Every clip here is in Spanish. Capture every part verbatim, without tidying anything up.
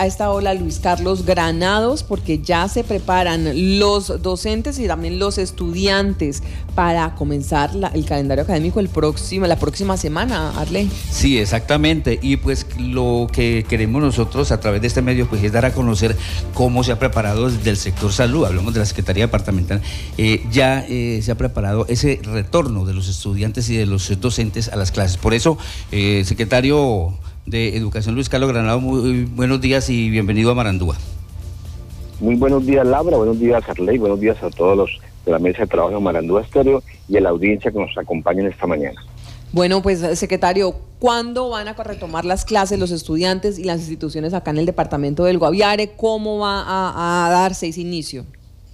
a esta hora Luis Carlos Granados, porque ya se preparan los docentes y también los estudiantes para comenzar la, el calendario académico el próximo, la próxima semana, Arley. Sí, exactamente, y pues lo que queremos nosotros a través de este medio pues es dar a conocer cómo se ha preparado desde el sector salud, hablamos de la Secretaría Departamental, eh, ya eh, se ha preparado ese retorno de los estudiantes y de los docentes a las clases. Por eso, eh, secretario de Educación Luis Carlos Granado, muy buenos días y bienvenido a Marandúa. Muy buenos días, Laura, buenos días, Arley, buenos días a todos los de la mesa de trabajo de Marandúa Estéreo y a la audiencia que nos acompaña en esta mañana. Bueno, pues, secretario, ¿cuándo van a retomar las clases los estudiantes y las instituciones acá en el departamento del Guaviare? ¿Cómo va a, a darse ese inicio?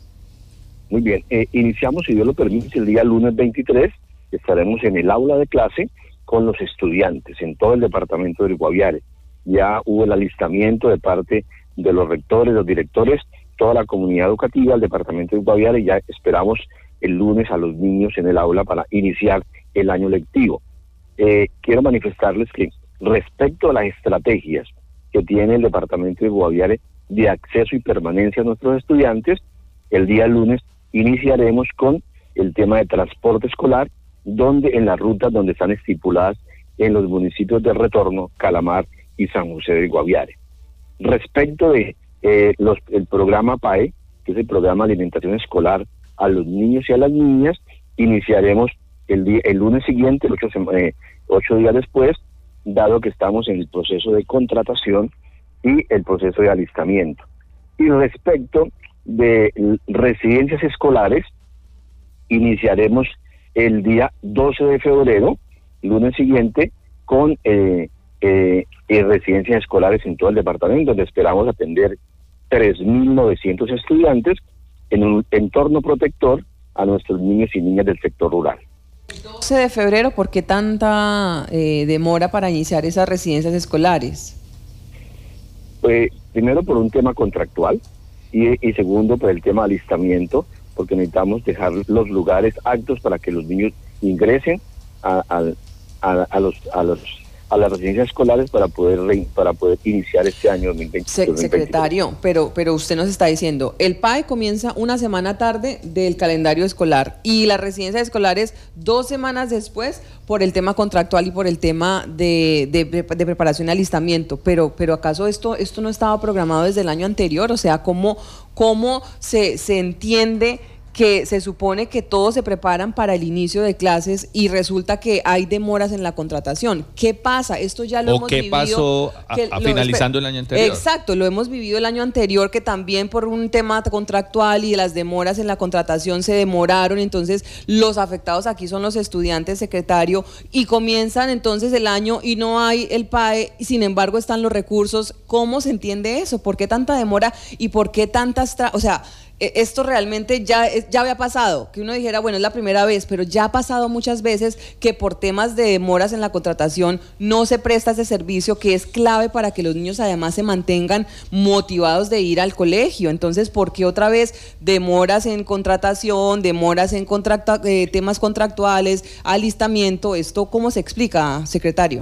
Muy bien, eh, iniciamos, si Dios lo permite, el día lunes veintitrés, estaremos en el aula de clase con los estudiantes en todo el departamento del Guaviare. Ya hubo el alistamiento de parte de los rectores, los directores, toda la comunidad educativa del departamento del Guaviare, y ya esperamos el lunes a los niños en el aula para iniciar el año lectivo. Eh, quiero manifestarles que respecto a las estrategias que tiene el departamento del Guaviare de acceso y permanencia a nuestros estudiantes, el día lunes iniciaremos con el tema de transporte escolar, donde en las rutas donde están estipuladas en los municipios de Retorno, Calamar y San José del Guaviare. Respecto de eh, los, el programa P A E, que es el programa de alimentación escolar a los niños y a las niñas, iniciaremos el, día, el lunes siguiente, ocho, eh, ocho días después, dado que estamos en el proceso de contratación y el proceso de alistamiento. Y respecto de residencias escolares, iniciaremos el día doce de febrero, lunes siguiente, con eh, eh, eh, residencias escolares en todo el departamento, donde esperamos atender tres mil novecientos estudiantes en un entorno protector a nuestros niños y niñas del sector rural. doce de febrero, ¿por qué tanta eh, demora para iniciar esas residencias escolares? Pues, primero por un tema contractual y, y segundo por el tema de alistamiento, porque necesitamos dejar los lugares aptos para que los niños ingresen a, a, a, a los a los a las residencias escolares para poder re, para poder iniciar este año dos mil veinte. Se, secretario, pero pero usted nos está diciendo, el P A E comienza una semana tarde del calendario escolar y las residencias escolares dos semanas después por el tema contractual y por el tema de, de, de preparación y alistamiento, pero pero acaso esto esto no estaba programado desde el año anterior, o sea, ¿cómo, cómo se, se entiende que se supone que todos se preparan para el inicio de clases y resulta que hay demoras en la contratación? ¿Qué pasa? Esto ya lo ¿O hemos qué vivido. pasó a, que a lo, finalizando el año anterior? Exacto, lo hemos vivido el año anterior, que también por un tema contractual y las demoras en la contratación se demoraron, entonces los afectados aquí son los estudiantes, secretario, y comienzan entonces el año y no hay el P A E, y sin embargo están los recursos. ¿Cómo se entiende eso? ¿Por qué tanta demora y por qué tantas, tra- o sea, esto realmente ya, ya había pasado, que uno dijera, bueno, es la primera vez, pero ya ha pasado muchas veces que por temas de demoras en la contratación no se presta ese servicio que es clave para que los niños además se mantengan motivados de ir al colegio. Entonces, ¿por qué otra vez demoras en contratación, demoras en contracta, eh, temas contractuales, alistamiento? ¿Esto cómo se explica, secretario?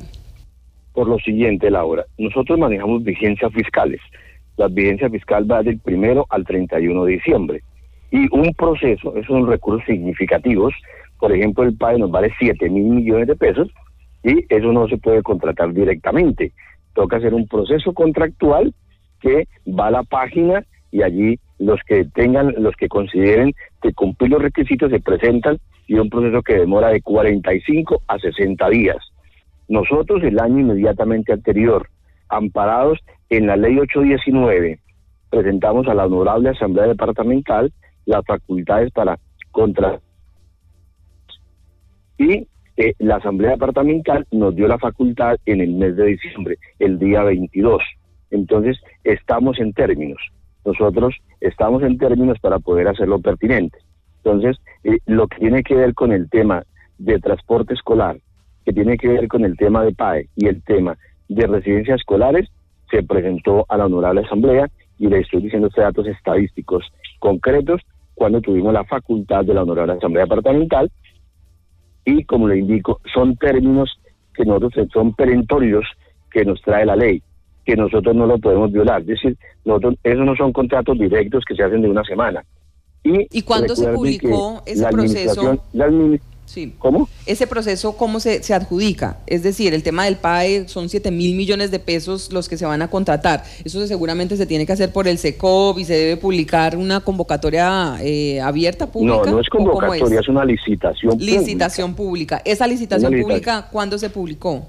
Por lo siguiente, Laura, nosotros manejamos vigencias fiscales. La vigencia fiscal va del primero al treinta y uno de diciembre. Y un proceso, esos son recursos significativos. Por ejemplo, el P A E nos vale siete mil millones de pesos y eso no se puede contratar directamente. Toca hacer un proceso contractual que va a la página y allí los que tengan, los que consideren que cumplir los requisitos se presentan, y un proceso que demora de cuarenta y cinco a sesenta días. Nosotros el año inmediatamente anterior, amparados en la ley ocho diecinueve, presentamos a la Honorable Asamblea Departamental las facultades para contratar, y eh, la Asamblea Departamental nos dio la facultad en el mes de diciembre, el día veintidós. Entonces, estamos en términos. Nosotros estamos en términos para poder hacerlo pertinente. Entonces, eh, lo que tiene que ver con el tema de transporte escolar, que tiene que ver con el tema de P A E y el tema de residencias escolares, se presentó a la Honorable Asamblea, y le estoy diciendo estos datos estadísticos concretos cuando tuvimos la facultad de la Honorable Asamblea Departamental, y como le indico, son términos que nosotros son perentorios que nos trae la ley. que nosotros no lo podemos violar. Es decir, nosotros, esos no son contratos directos que se hacen de una semana. ¿Y, ¿Y cuándo se publicó ese proceso? La administ- Sí. ¿Cómo? Ese proceso, ¿cómo se, se adjudica? Es decir, el tema del P A E son siete mil millones de pesos los que se van a contratar. Eso seguramente se tiene que hacer por el SECOV y se debe publicar una convocatoria eh, abierta, pública. No, no es convocatoria, es? es una licitación pública. Licitación pública. ¿Esa licitación licitación. pública cuándo se publicó?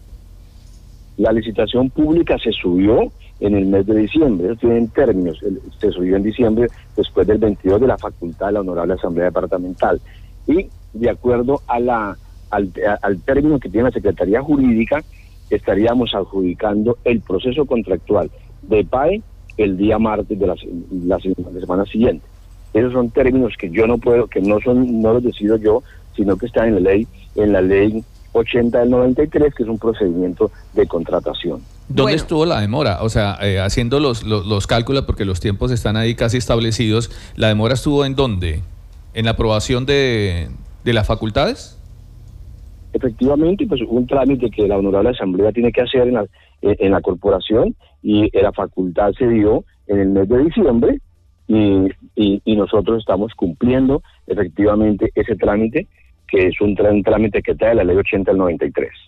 La licitación pública se subió en el mes de diciembre, eso tiene términos, se subió en diciembre después del veintidós de la facultad de la Honorable Asamblea Departamental. Y de acuerdo a la, al, al término que tiene la Secretaría Jurídica, estaríamos adjudicando el proceso contractual de P A E el día martes de la, la, la semana siguiente. Esos son términos que yo no puedo, que no son, no los decido yo, sino que están en la ley, en la ley ochenta del noventa y tres, que es un procedimiento de contratación. ¿Dónde bueno. estuvo la demora? O sea, eh, haciendo los, los, los cálculos, porque los tiempos están ahí casi establecidos, ¿la demora estuvo en dónde? ¿En la aprobación de, de las facultades? Efectivamente, pues un trámite que la Honorable Asamblea tiene que hacer en la, en la corporación, y la facultad se dio en el mes de diciembre, y, y, y nosotros estamos cumpliendo efectivamente ese trámite, que es un, un trámite que trae la ley ochenta del noventa y tres.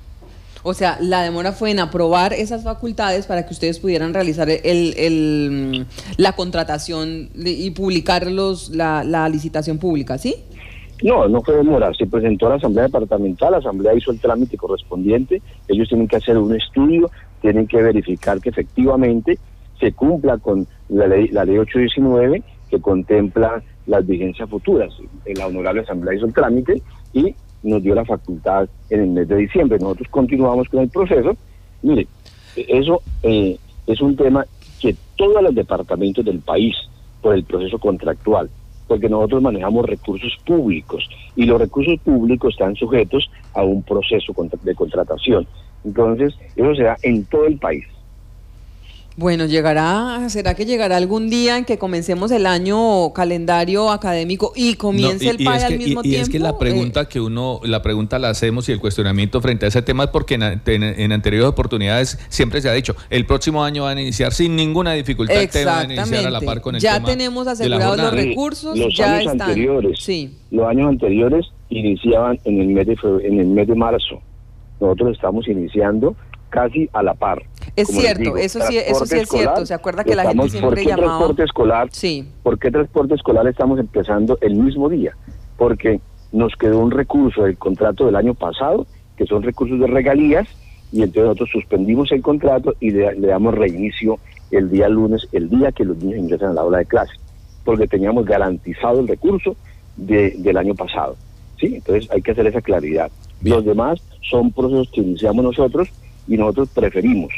O sea, la demora fue en aprobar esas facultades para que ustedes pudieran realizar el, el, la contratación y publicar los, la, la licitación pública, ¿sí? No, no fue demora. Se presentó a la Asamblea Departamental, la Asamblea hizo el trámite correspondiente, ellos tienen que hacer un estudio, tienen que verificar que efectivamente se cumpla con la ley, la ley ochocientos diecinueve, que contempla las vigencias futuras. La Honorable Asamblea hizo el trámite y nos dio la facultad en el mes de diciembre. Nosotros continuamos con el proceso. Mire, eso eh, es un tema que todos los departamentos del país, por el proceso contractual, porque nosotros manejamos recursos públicos y los recursos públicos están sujetos a un proceso de contratación. Entonces, eso se da en todo el país. Bueno, llegará, ¿será que llegará algún día en que comencemos el año calendario académico y comience no, y, el P A E al que, mismo y, tiempo? Y es que la pregunta eh, que uno, la pregunta la hacemos y el cuestionamiento frente a ese tema es porque en, en, en anteriores oportunidades siempre se ha dicho, el próximo año van a iniciar sin ninguna dificultad, el tema van a iniciar a la par con el ya tema. Ya tenemos asegurados los recursos, los ya años están. Anteriores, sí. Los años anteriores iniciaban en el mes de febrero, en el mes de marzo. Nosotros estamos iniciando casi a la par. Es cierto, digo, eso sí, eso sí es escolar, cierto. Se acuerda que la gente siempre llamaba. ¿Por qué transporte escolar? Sí. ¿Por qué transporte escolar estamos empezando el mismo día? Porque nos quedó un recurso del contrato del año pasado, que son recursos de regalías, y entonces nosotros suspendimos el contrato y le, le damos reinicio el día lunes, el día que los niños ingresan a la aula de clase, porque teníamos garantizado el recurso de, del año pasado. ¿Sí? Entonces hay que hacer esa claridad. Bien. Los demás son procesos que iniciamos nosotros y nosotros preferimos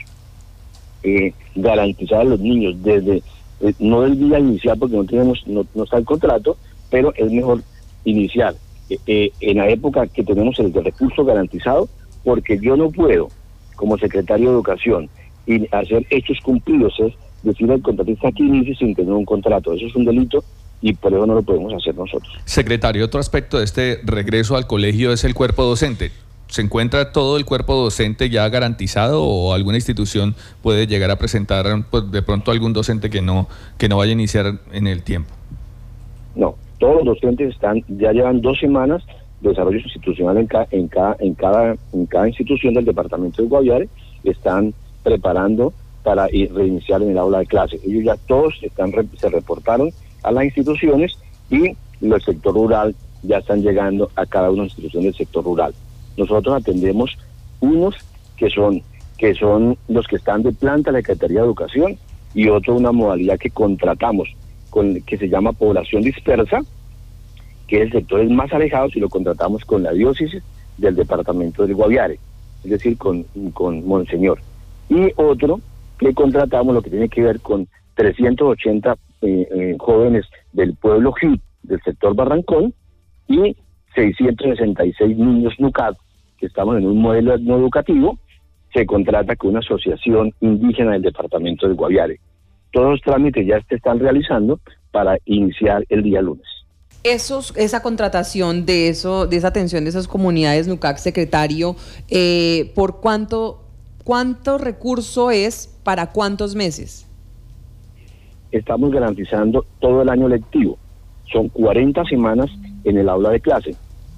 eh, garantizar a los niños desde, eh, no del día inicial porque no tenemos, no, no está el contrato, pero es mejor iniciar eh, eh, en la época que tenemos el recurso garantizado, porque yo no puedo, como secretario de Educación, y hacer hechos cumplidos, es decir al contratista que inicie sin tener un contrato. Eso es un delito y por eso no lo podemos hacer nosotros. Secretario, otro aspecto de este regreso al colegio es el cuerpo docente. ¿Se encuentra todo el cuerpo docente ya garantizado o alguna institución puede llegar a presentar pues, de pronto algún docente que no que no vaya a iniciar en el tiempo? No, todos los docentes están ya llevan dos semanas de desarrollo institucional en, ca, en, cada, en, cada, en cada institución del departamento de Guaviare, están preparando para ir, reiniciar en el aula de clase. Ellos ya todos están se reportaron a las instituciones y el sector rural ya están llegando a cada una de las instituciones del sector rural. Nosotros atendemos unos que son que son los que están de planta de la Secretaría de Educación y otro una modalidad que contratamos con que se llama población dispersa, que es el sector más alejado y lo contratamos con la diócesis del departamento del Guaviare, es decir, con, con Monseñor. Y otro que contratamos lo que tiene que ver con trescientos ochenta eh, eh, jóvenes del pueblo Jit, del sector Barrancón, y seiscientos sesenta y seis niños NUCAD, que estamos en un modelo no educativo, se contrata con una asociación indígena del departamento del Guaviare. Todos los trámites ya se están realizando para iniciar el día lunes. Esos, esa contratación de eso, de esa atención de esas comunidades NUCAC, secretario, eh, ¿por cuánto ¿cuánto recurso es para cuántos meses? Estamos garantizando todo el año lectivo. Son cuarenta semanas en el aula de clase.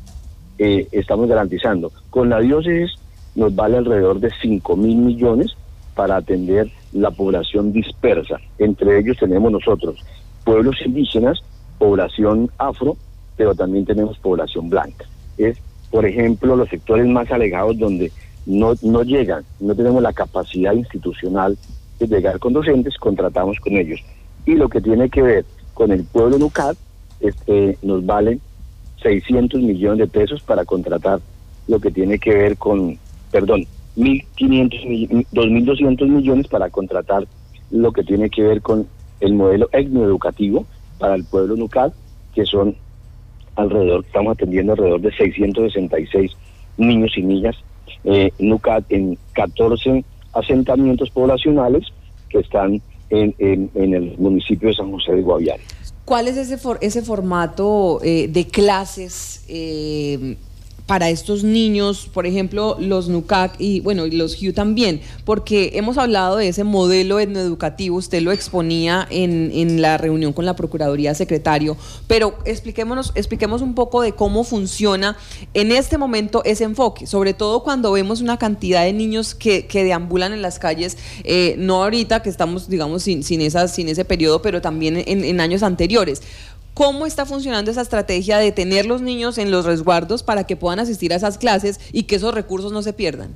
Eh, estamos garantizando. Con la diócesis nos vale alrededor de cinco mil millones para atender la población dispersa. Entre ellos tenemos nosotros pueblos indígenas, población afro, pero también tenemos población blanca. Es, por ejemplo, los sectores más alejados donde no, no llegan, no tenemos la capacidad institucional de llegar con docentes, contratamos con ellos. Y lo que tiene que ver con el pueblo Nucat, este, nos valen seiscientos millones de pesos para contratar lo que tiene que ver con, perdón, mil quinientos, dos mil doscientos millones para contratar lo que tiene que ver con el modelo etnoeducativo para el pueblo Nucat, que son alrededor, estamos atendiendo alrededor de seiscientos sesenta y seis niños y niñas eh, Nucat en catorce asentamientos poblacionales que están en, en, en el municipio de San José de Guaviare. ¿Cuál es ese, for, ese formato eh, de clases eh, para estos niños, por ejemplo, los Nucat y bueno, y los Hue también? Porque hemos hablado de ese modelo etnoeducativo, usted lo exponía en, en la reunión con la Procuraduría, secretario, pero expliquémonos, expliquemos un poco de cómo funciona en este momento ese enfoque, sobre todo cuando vemos una cantidad de niños que, que deambulan en las calles, eh, no ahorita que estamos, digamos, sin, sin, esas, sin ese periodo, pero también en, en años anteriores. ¿Cómo está funcionando esa estrategia de tener los niños en los resguardos para que puedan asistir a esas clases y que esos recursos no se pierdan?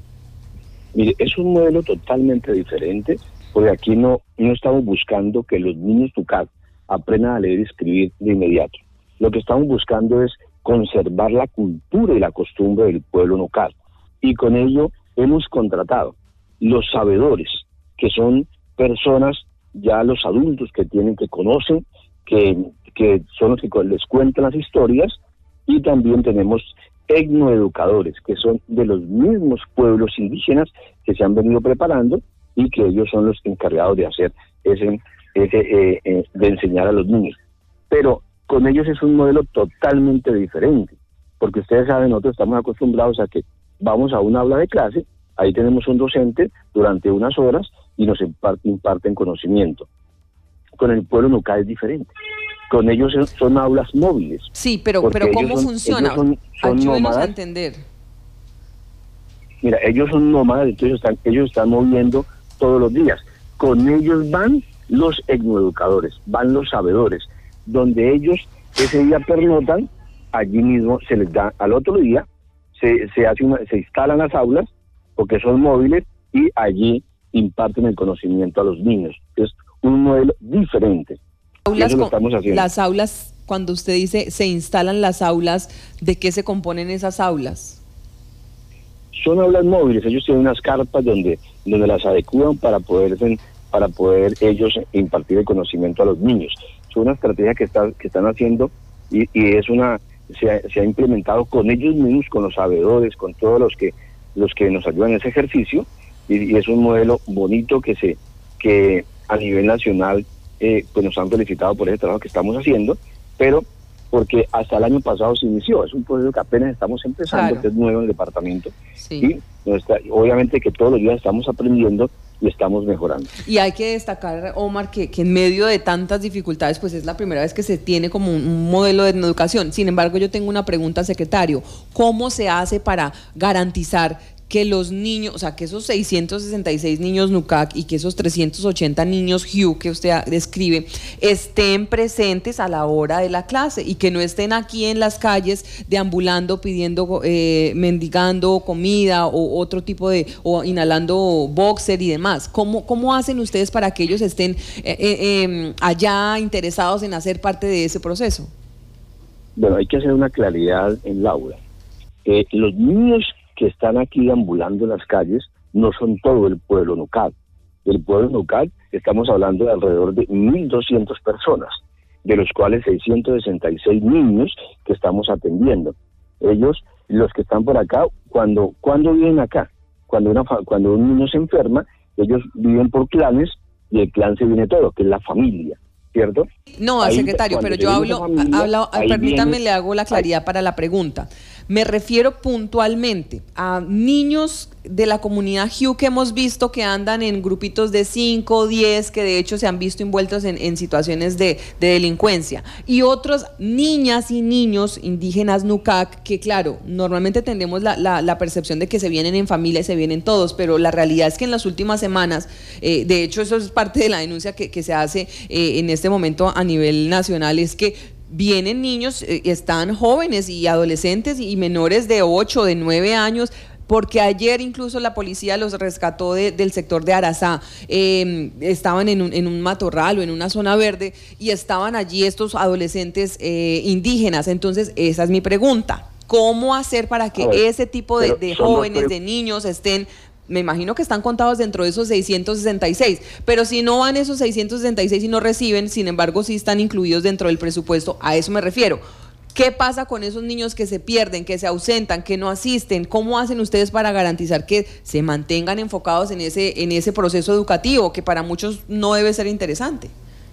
Mire, es un modelo totalmente diferente, porque aquí no, no estamos buscando que los niños Nucat aprendan a leer y escribir de inmediato. Lo que estamos buscando es conservar la cultura y la costumbre del pueblo Nucat. Y con ello hemos contratado los sabedores, que son personas, ya los adultos que tienen, que conocen, que que son los que les cuentan las historias, y también tenemos etnoeducadores, que son de los mismos pueblos indígenas que se han venido preparando y que ellos son los encargados de hacer ese, ese eh, eh, de enseñar a los niños. Pero con ellos es un modelo totalmente diferente, porque ustedes saben, nosotros estamos acostumbrados a que vamos a un aula de clase, ahí tenemos un docente durante unas horas y nos imparten conocimiento. Con el pueblo Nucat es diferente. Con ellos son aulas móviles. Sí, pero, pero ¿cómo son, funciona? Ellos son, son Ayúdenos nómadas. a entender. Mira, ellos son nómadas, entonces están, ellos están moviendo todos los días. Con ellos van los etnoeducadores, van los sabedores, donde ellos ese día pernotan, allí mismo se les da, al otro día se, se, hace una, se instalan las aulas, porque son móviles, y allí imparten el conocimiento a los niños. Es un modelo diferente. Aulas Eso lo con, estamos haciendo. las aulas, cuando usted dice se instalan las aulas, ¿de qué se componen esas aulas? Son aulas móviles, ellos tienen unas carpas donde, donde las adecuan para poder, para poder ellos impartir el conocimiento a los niños. Es una estrategia que, está, que están haciendo y, y es una se ha, se ha implementado con ellos mismos, con los sabedores, con todos los que los que nos ayudan en ese ejercicio, y, y es un modelo bonito que se que a nivel nacional Eh, pues nos han felicitado por ese trabajo que estamos haciendo, pero porque hasta el año pasado se inició, es un proceso que apenas estamos empezando, claro, que es nuevo en el departamento, sí. Y nuestra, obviamente que todos los días estamos aprendiendo y estamos mejorando. Y hay que destacar, Omar, que, que en medio de tantas dificultades, pues es la primera vez que se tiene como un, un modelo de educación. Sin embargo, yo tengo una pregunta, secretario, ¿cómo se hace para garantizar que los niños, o sea, que esos seiscientos sesenta y seis niños Nucat y que esos trescientos ochenta niños Hue que usted describe estén presentes a la hora de la clase y que no estén aquí en las calles deambulando, pidiendo, eh, mendigando comida o otro tipo de, o inhalando boxer y demás? ¿Cómo, cómo hacen ustedes para que ellos estén eh, eh, allá interesados en hacer parte de ese proceso? Bueno, hay que hacer una claridad en la aula. Eh, los niños que están aquí ambulando en las calles no son todo el pueblo Nucat. El pueblo Nucat estamos hablando de alrededor de mil doscientas personas, de los cuales seiscientos sesenta y seis niños que estamos atendiendo. Ellos, los que están por acá, cuando cuando viven acá, cuando una cuando un niño se enferma, ellos viven por clanes y el clan se viene todo, que es la familia. ¿cierto? No, Ahí, secretario, pero yo hablo, familia, hablo permítame, viene, le hago la claridad ahí. Para la pregunta. Me refiero puntualmente a niños de la comunidad Hugh que hemos visto que andan en grupitos de cinco, diez, que de hecho se han visto envueltos en, en situaciones de, de delincuencia, y otros niñas y niños indígenas Nucac, que claro, normalmente tenemos la, la, la percepción de que se vienen en familia y se vienen todos, pero la realidad es que en las últimas semanas, eh, de hecho eso es parte de la denuncia que, que se hace eh, en este momento a nivel nacional, es que vienen niños, eh, están jóvenes y adolescentes y menores de ocho, de nueve años, porque ayer incluso la policía los rescató de, del sector de Arazá, eh, estaban en un, en un matorral o en una zona verde y estaban allí estos adolescentes eh, indígenas. Entonces esa es mi pregunta, ¿cómo hacer para que ver, ese tipo de, de jóvenes, de niños estén? Me imagino que están contados dentro de esos seiscientos sesenta y seis, pero si no van esos seiscientos sesenta y seis y no reciben, sin embargo sí están incluidos dentro del presupuesto, a eso me refiero. ¿Qué pasa con esos niños que se pierden, que se ausentan, que no asisten? ¿Cómo hacen ustedes para garantizar que se mantengan enfocados en ese, en ese proceso educativo, que para muchos no debe ser interesante?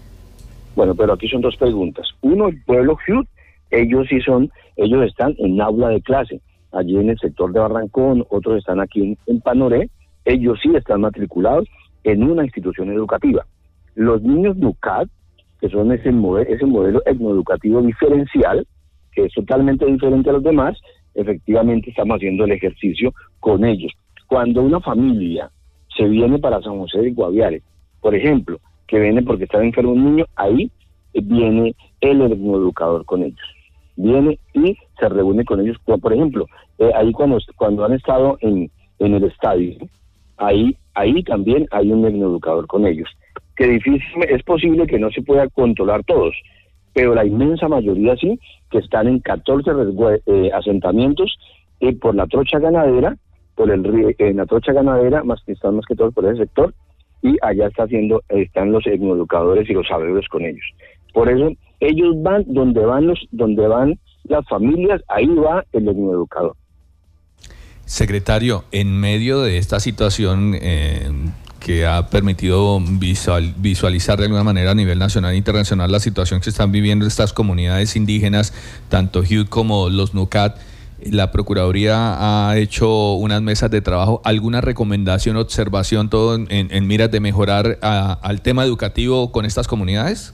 Bueno, pero aquí son dos preguntas. Uno, el pueblo Hugh, ellos sí son, ellos están en aula de clase. Allí en el sector de Barrancón, otros están aquí en, en Panoré, ellos sí están matriculados en una institución educativa. Los niños Nucac, que son ese modelo, ese modelo etnoeducativo diferencial, que es totalmente diferente a los demás, efectivamente estamos haciendo el ejercicio con ellos. Cuando una familia se viene para San José del Guaviare, por ejemplo, que viene porque está enfermo un niño, ahí viene el etnoeducador con ellos. Viene y se reúne con ellos, por ejemplo, eh, ahí cuando, cuando han estado en, en el estadio, ahí, ahí también hay un etnoeducador con ellos. Que difícil, es posible que no se pueda controlar todos, pero la inmensa mayoría sí, que están en catorce eh, asentamientos eh, por la trocha ganadera, por el río, en la trocha ganadera, más que están más que todo por ese sector, y allá está haciendo, están los etnoeducadores y los saberes con ellos. Por eso, ellos van donde van los, donde van las familias, ahí va el etnoeducador. Secretario, en medio de esta situación eh, que ha permitido visual, visualizar de alguna manera a nivel nacional e internacional la situación que están viviendo estas comunidades indígenas, tanto Hugh como los Nucac, la Procuraduría ha hecho unas mesas de trabajo. ¿Alguna recomendación, observación, todo en, en miras de mejorar a, al tema educativo con estas comunidades?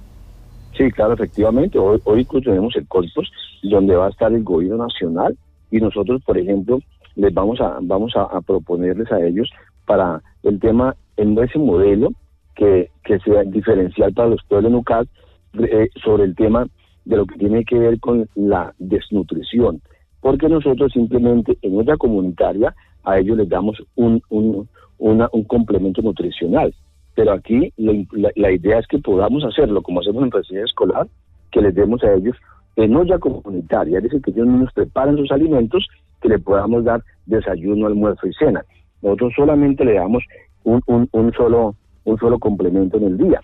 Sí, claro, efectivamente. Hoy, hoy tenemos el Colpos, donde va a estar el gobierno nacional, y nosotros, por ejemplo, les vamos a vamos a, a proponerles a ellos para el tema, en ese modelo que, que sea diferencial para los pueblos Nucac, eh, sobre el tema de lo que tiene que ver con la desnutrición. Porque nosotros simplemente en olla comunitaria a ellos les damos un, un, una, un complemento nutricional. Pero aquí la, la, la idea es que podamos hacerlo, como hacemos en residencia escolar, que les demos a ellos en olla comunitaria, es decir, que ellos nos preparen sus alimentos, que le podamos dar desayuno, almuerzo y cena. Nosotros solamente le damos un, un, un, solo, un solo complemento en el día.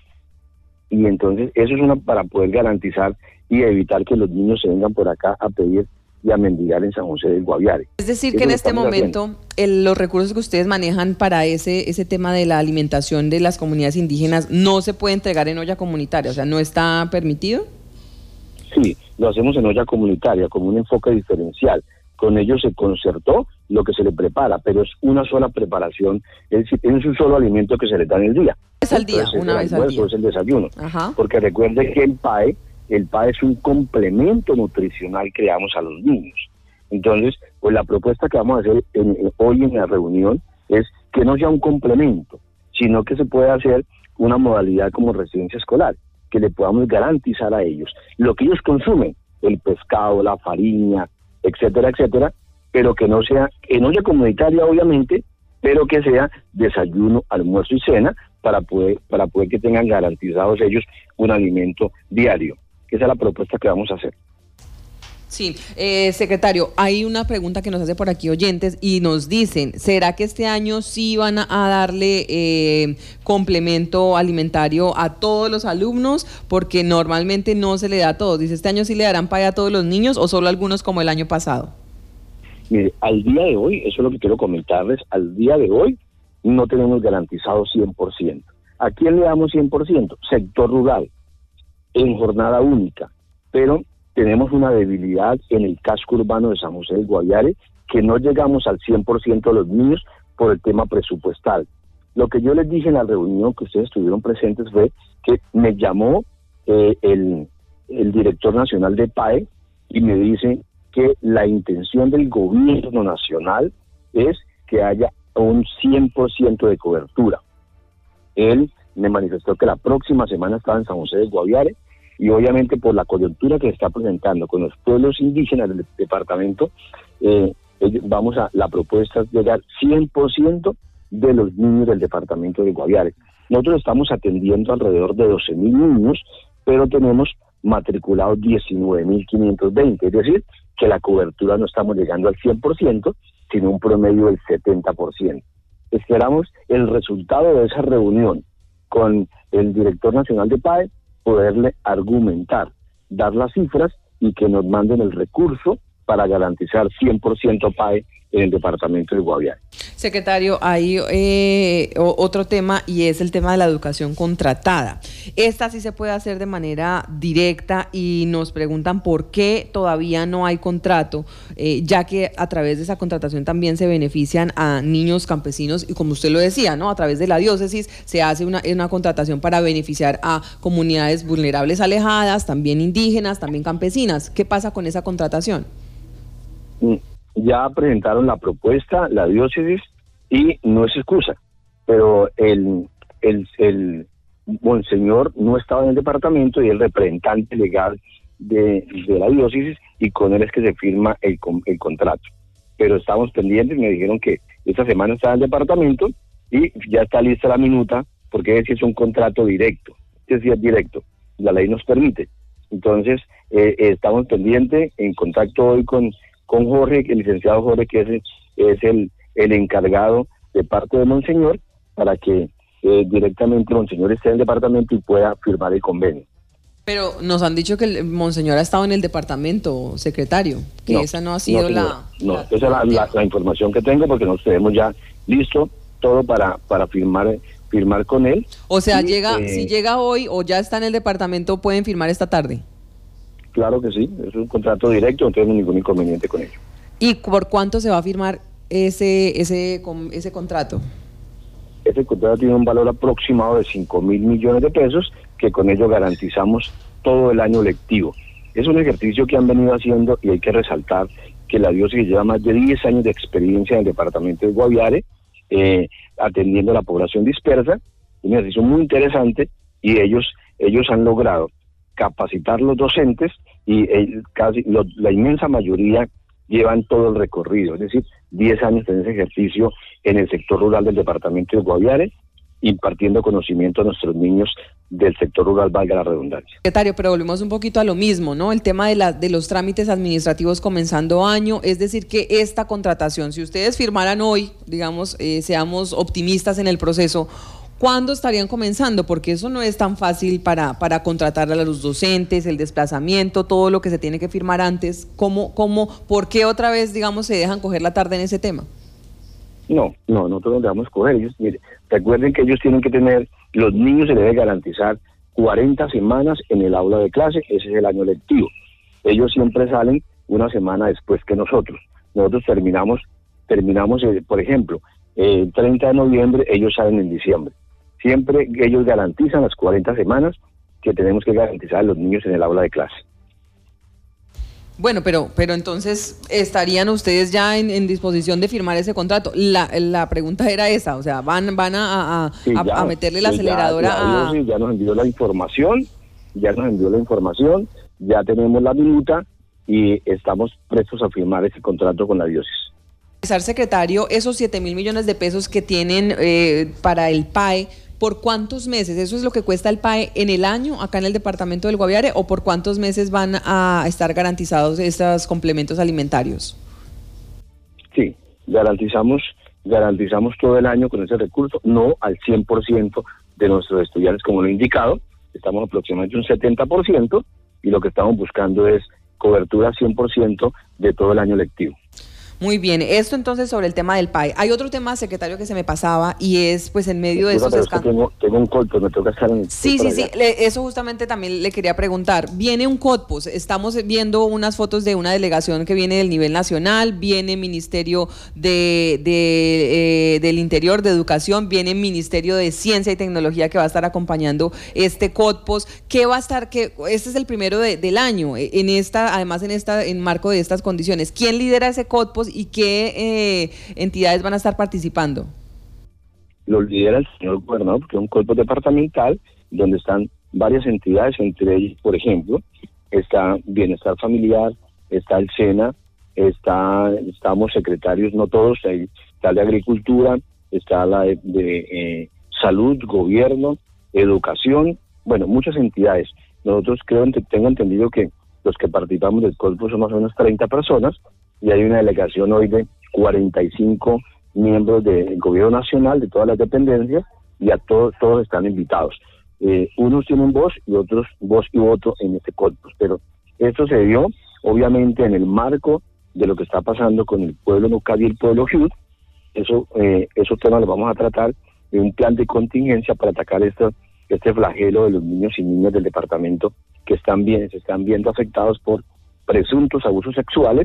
Y entonces eso es una para poder garantizar y evitar que los niños se vengan por acá a pedir y a mendigar en San José del Guaviare. Es decir, que en este momento el, los recursos que ustedes manejan para ese ese tema de la alimentación de las comunidades indígenas no se puede entregar en olla comunitaria, o sea, ¿no está permitido? Sí, lo hacemos en olla comunitaria, con un enfoque diferencial. Con ellos se concertó lo que se le prepara, pero es una sola preparación, es decir, es un solo alimento que se le da en el día. Es al día, una vez al día. Es el desayuno. Ajá. Porque recuerde que el P A E El P A E es un complemento nutricional que le damos a los niños. Entonces, pues la propuesta que vamos a hacer en, en, hoy en la reunión es que no sea un complemento, sino que se pueda hacer una modalidad como residencia escolar, que le podamos garantizar a ellos lo que ellos consumen, el pescado, la farina, etcétera, etcétera, pero que no sea en olla comunitaria, obviamente, pero que sea desayuno, almuerzo y cena, para poder, para poder que tengan garantizados ellos un alimento diario. Esa es la propuesta que vamos a hacer. Sí, eh, secretario, hay una pregunta que nos hace por aquí oyentes y nos dicen, ¿será que este año sí van a darle eh, complemento alimentario a todos los alumnos? Porque normalmente no se le da a todos. Dice, ¿este año sí le darán P A E a todos los niños o solo a algunos como el año pasado? Mire, al día de hoy, eso es lo que quiero comentarles, al día de hoy no tenemos garantizado cien por ciento. ¿A quién le damos cien por ciento? Sector rural. en jornada única, pero tenemos una debilidad en el casco urbano de San José del Guaviare, que no llegamos al cien por ciento de los niños por el tema presupuestal. Lo que yo les dije en la reunión que ustedes estuvieron presentes fue que me llamó eh, el, el director nacional de P A E y me dice que la intención del gobierno nacional es que haya un cien por ciento de cobertura. Él me manifestó que la próxima semana estaba en San José del Guaviare, y obviamente por la coyuntura que se está presentando con los pueblos indígenas del departamento, eh, vamos a, la propuesta es llegar cien por ciento de los niños del departamento de Guaviare. Nosotros estamos atendiendo alrededor de doce mil niños, pero tenemos matriculados diecinueve mil quinientos veinte, es decir, que la cobertura no estamos llegando al cien por ciento, sino un promedio del setenta por ciento. Esperamos el resultado de esa reunión con el director nacional de P A E, poderle argumentar, dar las cifras y que nos manden el recurso para garantizar cien por ciento P A E en el departamento de Guaviare. Secretario, hay eh, otro tema, y es el tema de la educación contratada. Esta sí se puede hacer de manera directa, y nos preguntan por qué todavía no hay contrato, eh, ya que a través de esa contratación también se benefician a niños campesinos, y como usted lo decía, ¿no? A través de la diócesis se hace una, una contratación para beneficiar a comunidades vulnerables alejadas, también indígenas, también campesinas. ¿Qué pasa con esa contratación? Mm. Ya presentaron la propuesta, la diócesis, y no es excusa, pero el, el, el monseñor no estaba en el departamento y el representante legal de, de la diócesis, y con él es que se firma el, el contrato. Pero estamos pendientes, me dijeron que esta semana está en el departamento y ya está lista la minuta, porque ese es un contrato directo, ese sí es directo, la ley nos permite. Entonces, eh, estamos pendientes, en contacto hoy con con Jorge, el licenciado Jorge, que es, es el, el encargado de parte de Monseñor, para que eh, directamente Monseñor esté en el departamento y pueda firmar el convenio. Pero nos han dicho que el Monseñor ha estado en el departamento, secretario, que no, esa no ha sido no, la... No, la, esa es la, la, la información que tengo, porque nosotros tenemos ya listo todo para, para firmar firmar con él. O sea, y, llega eh, si llega hoy o ya está en el departamento, ¿pueden firmar esta tarde? Claro que sí, es un contrato directo, no tenemos ningún inconveniente con ello. ¿Y por cuánto se va a firmar ese ese ese contrato? Ese contrato tiene un valor aproximado de cinco mil millones de pesos, que con ello garantizamos todo el año lectivo. Es un ejercicio que han venido haciendo, y hay que resaltar que la diócesis lleva más de diez años de experiencia en el departamento de Guaviare, eh, atendiendo a la población dispersa, un ejercicio muy interesante, y ellos, ellos han logrado capacitar los docentes, y eh, casi lo, la inmensa mayoría llevan todo el recorrido, es decir, diez años en ese ejercicio en el sector rural del departamento de Guaviare, impartiendo conocimiento a nuestros niños del sector rural, valga la redundancia. Secretario, pero volvemos un poquito a lo mismo, ¿no? El tema de, la, de los trámites administrativos comenzando año, es decir, que esta contratación, si ustedes firmaran hoy, digamos, eh, seamos optimistas en el proceso, ¿cuándo estarían comenzando? Porque eso no es tan fácil para, para contratar a los docentes, el desplazamiento, todo lo que se tiene que firmar antes. ¿Cómo, cómo, por qué otra vez, digamos, se dejan coger la tarde en ese tema? No, no, nosotros nos dejamos coger. Ellos, mire, recuerden que ellos tienen que tener, los niños se les debe garantizar cuarenta semanas en el aula de clase, ese es el año lectivo. Ellos siempre salen una semana después que nosotros. Nosotros terminamos, terminamos eh, por ejemplo, el eh, treinta de noviembre, ellos salen en diciembre. Siempre ellos garantizan las cuarenta semanas que tenemos que garantizar a los niños en el aula de clase. Bueno, pero pero entonces, ¿estarían ustedes ya en, en disposición de firmar ese contrato? La, la pregunta era esa, o sea, ¿van van a, a, sí, ya, a meterle la sí, aceleradora ya, a...? Ya, ya nos envió la información, ya nos envió la información, ya tenemos la minuta y estamos prestos a firmar ese contrato con la diócesis. Secretario, esos siete mil millones de pesos que tienen eh, para el P A E, ¿por cuántos meses? ¿Eso es lo que cuesta el P A E en el año acá en el departamento del Guaviare, o por cuántos meses van a estar garantizados estos complementos alimentarios? Sí, garantizamos garantizamos todo el año con ese recurso, no al cien por ciento de nuestros estudiantes, como lo he indicado, estamos aproximadamente un setenta por ciento, y lo que estamos buscando es cobertura cien por ciento de todo el año lectivo. Muy bien, esto entonces sobre el tema del P A E. Hay otro tema, secretario, que se me pasaba y es pues en medio de esos escándalos. Tengo, tengo un colpos, me toca estar en el... Sí, sí, sí, le, eso justamente también le quería preguntar. Viene un COTPOS, estamos viendo unas fotos de una delegación que viene del nivel nacional, viene Ministerio de, de, eh, del Interior, de Educación, viene Ministerio de Ciencia y Tecnología que va a estar acompañando este COTPOS. ¿Qué va a estar? Que este es el primero de, del año, en esta, además en esta, en marco de estas condiciones. ¿Quién lidera ese COTPOS y qué eh, entidades van a estar participando? Lo lidera el señor gobernador, porque es un cuerpo departamental donde están varias entidades, entre ellas, por ejemplo, está Bienestar Familiar, está el SENA, está, estamos secretarios, no todos, está la de Agricultura, está la de, de eh, Salud, Gobierno, Educación, bueno, muchas entidades. Nosotros creo, tengo entendido que los que participamos del cuerpo son más o menos treinta personas, y hay una delegación hoy de cuarenta y cinco miembros del gobierno nacional, de todas las dependencias, y a todos, todos están invitados. Eh, unos tienen voz y otros voz y voto en este corpus, pero esto se dio obviamente en el marco de lo que está pasando con el pueblo Nucay y el pueblo Jiut. Eso, eh, esos temas los vamos a tratar en un plan de contingencia para atacar esto, este flagelo de los niños y niñas del departamento que están bien, se están viendo afectados por presuntos abusos sexuales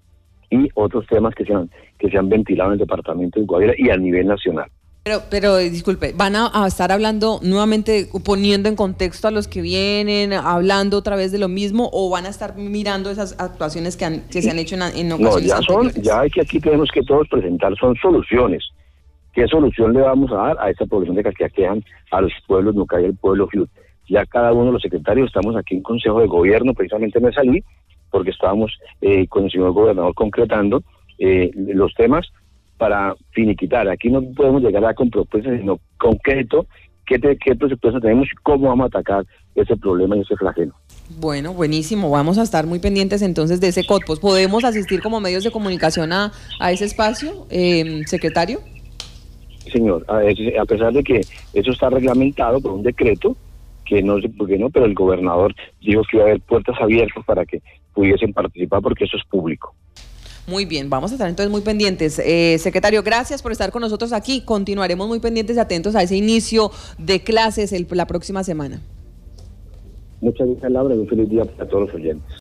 y otros temas que se han, que se han ventilado en el departamento de Guaviare y a nivel nacional. Pero, pero disculpe, ¿van a, a estar hablando nuevamente, poniendo en contexto a los que vienen, hablando otra vez de lo mismo, o van a estar mirando esas actuaciones que, han, que se han hecho en, en ocasiones No, ya anteriores? son, ya hay que aquí tenemos que todos presentar, son soluciones. ¿Qué solución le vamos a dar a esta población de que aquejan a los pueblos Nucay y el pueblo Jiut? Ya cada uno de los secretarios estamos aquí en Consejo de Gobierno, precisamente me salí, porque estábamos eh, con el señor gobernador concretando eh, los temas para finiquitar. Aquí no podemos llegar a con propuestas, sino concreto, qué, te, qué presupuesto tenemos y cómo vamos a atacar ese problema y ese flagelo. Bueno, buenísimo. Vamos a estar muy pendientes entonces de ese COTPOS. ¿Podemos asistir como medios de comunicación a, a ese espacio, eh, secretario? Señor, a, a pesar de que eso está reglamentado por un decreto, que no sé por qué no, pero el gobernador dijo que iba a haber puertas abiertas para que pudiesen participar porque eso es público. Muy bien, vamos a estar entonces muy pendientes. Eh, secretario, gracias por estar con nosotros aquí. Continuaremos muy pendientes y atentos a ese inicio de clases el, la próxima semana. Muchas gracias, Laura, y un feliz día para todos los oyentes.